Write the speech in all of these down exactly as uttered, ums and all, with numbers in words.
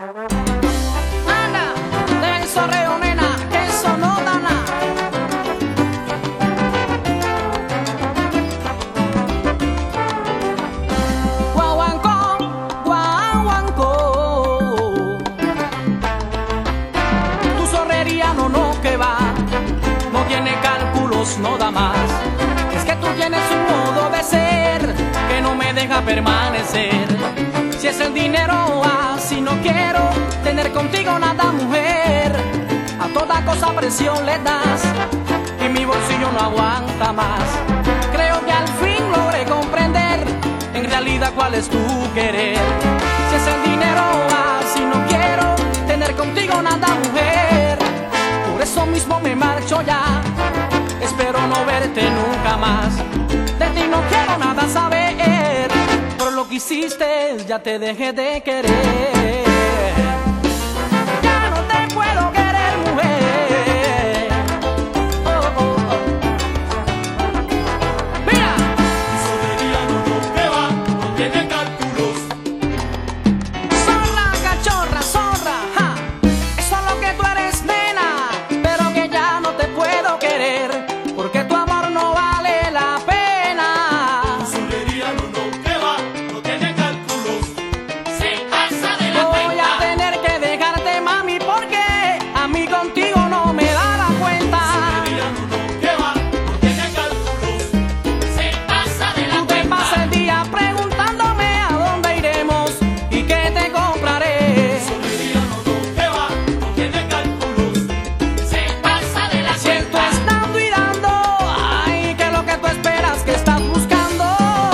Ana, deja el sorreo, nena, que eso no da nada. Guaguancó, guaguancó, tu sorrería no, no, que va, no tiene cálculos, no da más. Es que tú tienes un modo de ser que no me deja permanecer. Si es el dinero, así no quiero tener contigo nada, mujer. A toda cosa presión le das y mi bolsillo no aguanta más. Creo que al fin logré comprender en realidad cuál es tu querer. Si es el dinero, así no quiero tener contigo nada, mujer. Por eso mismo me marcho ya, espero no verte nunca más. De ti no quiero nada saber, por lo que hiciste ya te dejé de querer. Ya no te puedo querer, mujer. Oh, oh, oh. Mira, Mi sonería no nos lleva, no tiene cálculos. zorra, cachorra, zorra, ja. Eso es lo que tú eres, nena, pero que ya no te puedo querer, porque tu amor no vale la pena. Mi sonería no nos lleva, no tiene cálculos. Se pasa de la Voy a cuenta. tener que dejarte, mami, porque a mí contigo no me da la cuenta. Mi sonería no nos lleva, no tiene cálculos. Se pasa de la Tú te cuenta. pasas el día preguntándome a dónde iremos y qué te compraré. Mi sonería no nos lleva, no tiene cálculos. Se pasa de la Siento cuenta. estando y dando, ay, que lo que tú esperas que estás buscando.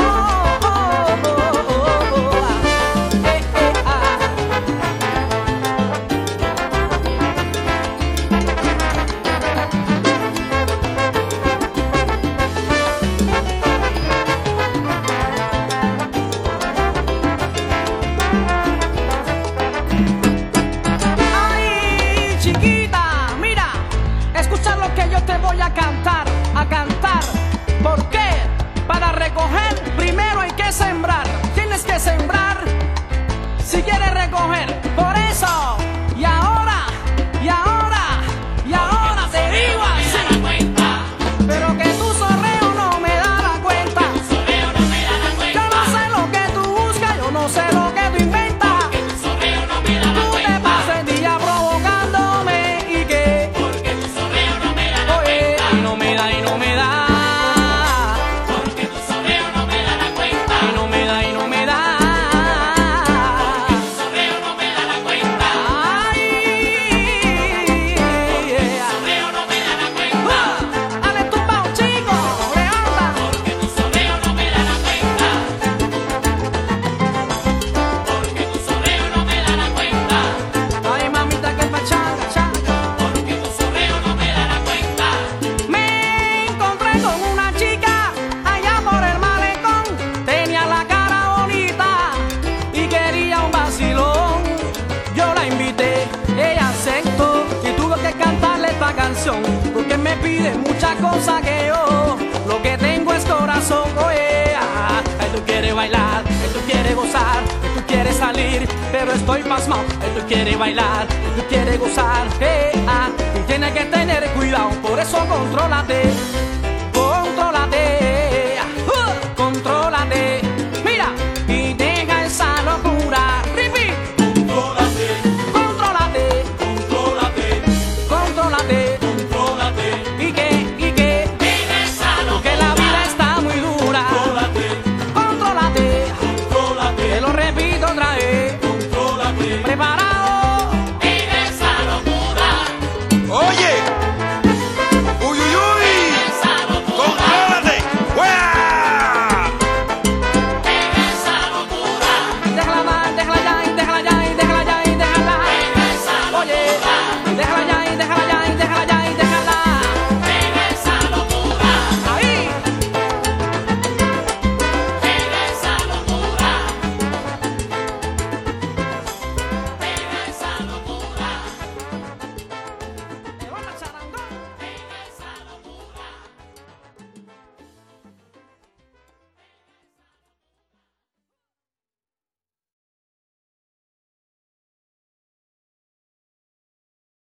Eh, eh, ah. Ay, chiquita, mira, escucha lo que yo te voy a cantar, a cantar. ¿Por qué? Para recoger primero hay que sembrar. Tienes que sembrar si quieres recoger. Por eso, y ahora, y ahora, y ahora te digo Me da así. la cuenta. Pero que tu sorreo no me da la cuenta. Tu sorreo no me da la Yo cuenta. no sé lo que tú buscas, yo no sé lo que tú inventas. Que tu sorreo no me da la Tú te cuenta. pasas el día provocándome y que, Porque tu sorreo no me da la oye, cuenta. y no me da, y no me da. Porque tu sorreo no me da la cuenta. Y no me da, y no me da. Tu sorreo no me da la cuenta. Ay, yeah. Sorreo no me da la cuenta. Ah, dale tumbao, chico, levanta. Porque tu sorreo no me da la cuenta. Porque tu sorreo no me da la cuenta. Ay, mamita, que pachanga, changa. Porque tu sorreo no me da la cuenta. Me encontré con una chica allá por el malecón. Tenía la cara bonita y quería un vacilón. Yo la invité, ella aceptó y tuve que cantarle esta canción, porque me pide muchas cosas que yo lo que tengo es corazón. Oye, ah, ay, tú quieres bailar, ay, tú quieres gozar, ay, tú quieres salir, pero estoy pasmado. Ay, tú quieres bailar, ay, tú quieres gozar, eh, ah, y tienes que tener cuidado, por eso contrólate, contrólate, uh, contrólate, mira, y deja esa locura, repeat, Contrólate, contrólate, contrólate, contrólate, contrólate. y que, y que, Deja esa que la locura. vida está muy dura, Contrólate, contrólate, contrólate, te lo repito otra vez, contrólate. prepara.